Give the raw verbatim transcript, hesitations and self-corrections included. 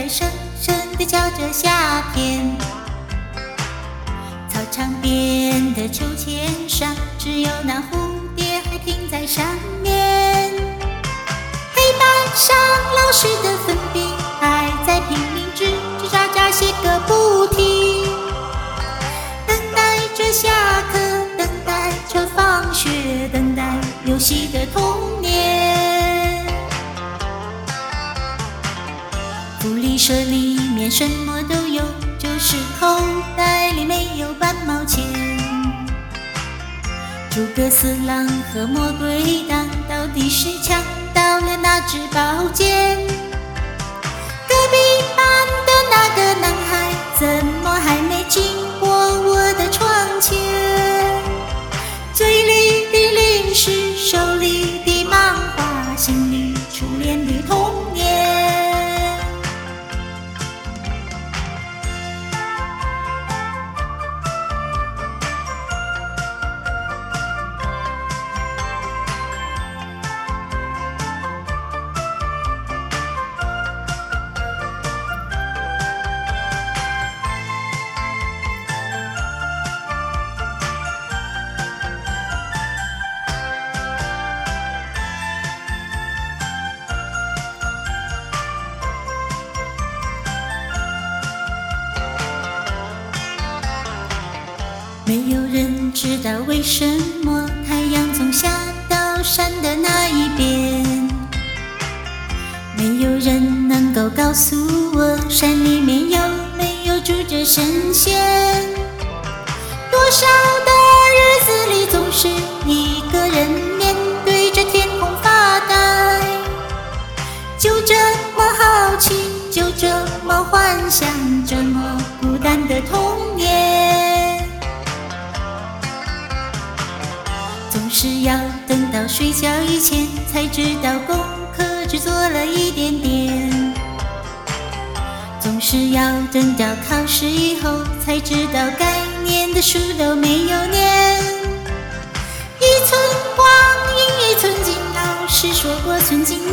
声声地叫着夏天。操场边的秋千上，只有那蝴蝶还停在上面。黑板上老师的粉笔还在拼命吱吱喳喳写个不停，等待着下课，等待着放学，等待游戏的童年。福利社里面什么都有，就是口袋里没有半毛钱。诸葛四郎和魔鬼党到底是抢到了哪支宝剑？隔壁班的那个男孩怎么还没经过我的窗前？嘴里的零食，手里的漫画，心里初恋的童年。没有人知道为什么太阳总下到山的那一边，没有人能够告诉我山里面有没有住着神仙。多少的日子里总是一个人面对着天空发呆，就这么好奇，就这么幻想，这么孤单的童年。总是要等到睡觉以前才知道功课只做了一点点，总是要等到考试以后才知道该念的书都没有念。一寸光阴一寸金，老师说过寸金